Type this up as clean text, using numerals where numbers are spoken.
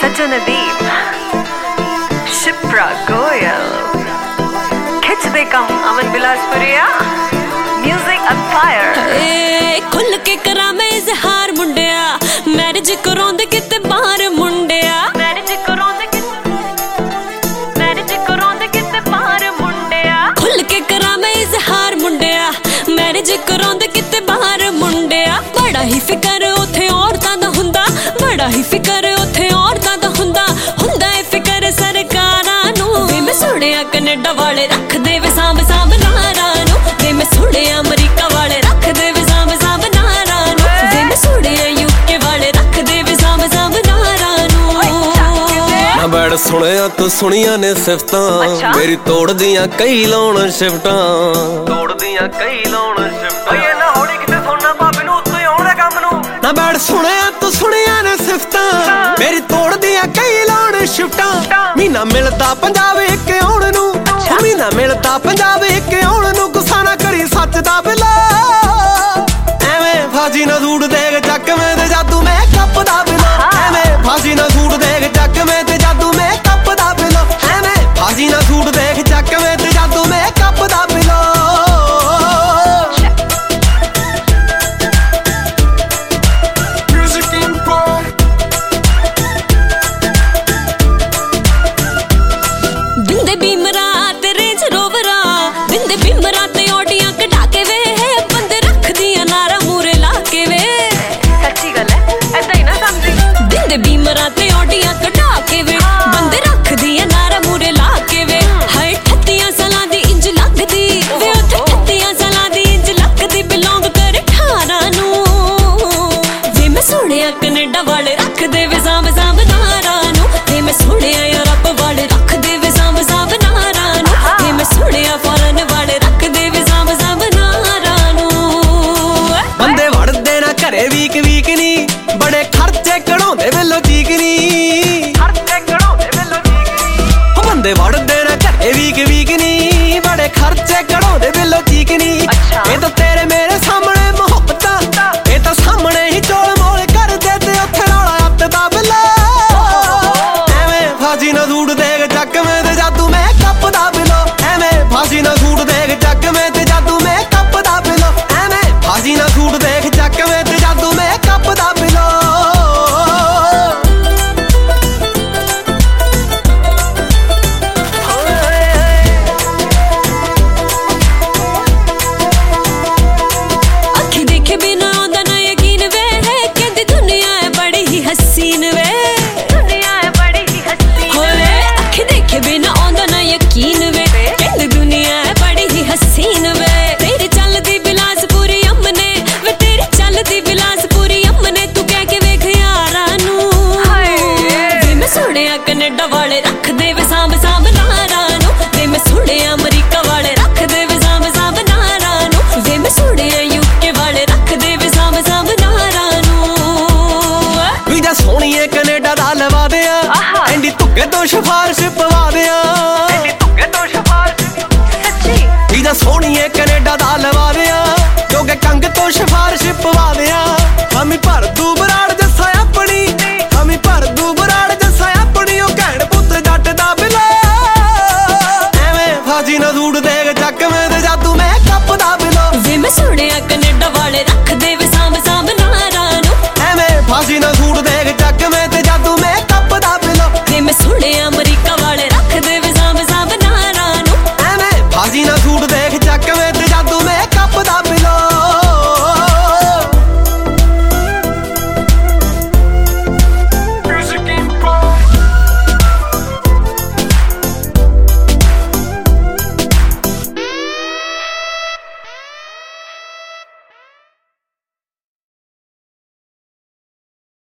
सजनदीप शिप्रा गोयल खिंचदे कम Aman Bilaspuria music empire खुल के करा मैं इजहार मुंडिया मैरिज कराउंदे किते बाहर मुंडिया मैरिज कराउंदे किते बाहर मुंडिया खुल के करा मैं इजहार मुंडिया मैरिज कराउंदे किते बाहर मुंडिया बड़ा ही फिकर उथे औरतां दा हुंदा बड़ा ही फिकर उथे औरतां दा हुंदा है फिकर सरकारां नू वे मैं सुणिया कनेडा वाले रख दे वे सांभ सांभ नारां नू वे मैं सुणिया अमरीका वाले रख दे वे सांभ सांभ नारां नू वे मैं सुणिया यूके वाले रख दे वे सांभ सांभ नारां नू ना बैठ सुनिया तू सुनिया ने सिफतां मेरी तोड़ दियां कई लाउण शिफ्टां तोड़ दियां कई लाउण शिफ्टां ओए ना होड़ी किते सोना भाभी नू उत्ते आउणे काम नू ना बैठ सुनिया तू सुनिया ने सिफतां मेरी तोड़ दियां कई लाउण शिफ्टां महीना मिलदा पंजाब इक आउण नू महीना मिलदा पंजाब इक आउण नू गुस्सा ना करी सच दा बिला एवें फाजी ना सूट देख चक में ते जादू मैं कप दा बिला एवें फाजी ना सूट देख चक में ते जादू मैं कप दा बिला एवें फाजी ना सूट देख चक में ते जादू मैं कप दा बिला बिंदे बीमरा ते रेंज रोवरा बिंदे बीमरा ते ऑडियां कढा के वे बंदे रख दिया नारा मूरे ला के वे सच्ची गल है ऐसा ही ना समझी बिंदे बीमरा ते ऑडियां कढा के वे बंदे रख दिया नारा मूरे ला के वे हाय 38 सालां दी इंज लगदी वे उत्थे 38 सालां दी इंज लगदी बिलोंग कर 18 नू वे मैं सुणिया कनेडा वाले रख दे वे सांभ सांभ नारां नू वे मैं सुणिया यूरोप वाले रख दे वे सांभ सांभ नारां नू वे मैं सुणिया फॉरेन वाले रख दे वे सांभ सांभ नारां नू बंदे वड़दे ना घरे वीक वीक नी बड़े खर्चे कढाउंदे वेलो चीक नी खर्चे कढाउंदे वेलो चीक नी ओ बंदे वड़दे ना घरे वीक नी बड़े खर्चे कढाउंदे वेलो चीक नी ए तो तेरे मेरे सामने मोहब्बतां ए तो सामने ही चोल मोल कर दे ते उत्थे रौला अत दा बिला एवें फाजी ना सूट देख चक में ते जादू मैं कप दा बिलो एवें फाजी ना सूट देख चक में ते जादू मैं कप दा बिलो एवें फाजी ना सूट देख चक में ते जादू मैं कप दा बिलो अखी देखे बिना आंदा ना यकीन वे कहंदी दुनिया है बड़ी ही हसीन वे दुनिया है बड़ी ही हसीन होए अखी देखे बिना आंदा ना यकीन वे कहंदी दुनिया है बड़ी ही हसीन वे तेरी चलदी बिलासपुरी अम्मने वे तेरी चलदी बिलासपुरी अम्मने तू कह के वेख यारां नू वे मैं सुणिया कनेडा वाले रख दे वे सांभ सांभ नारां नू वे मैं सुणिया अमरीका वाले रख दे वे सांभ सांभ नारां नू वे मैं सुणिया यूके वाले रख दे वे सांभ सांभ नारां नू वीजा सोहणीए कनेडा दा लवा दियां एंडी तुक्के तो सिफारिश पवा दियां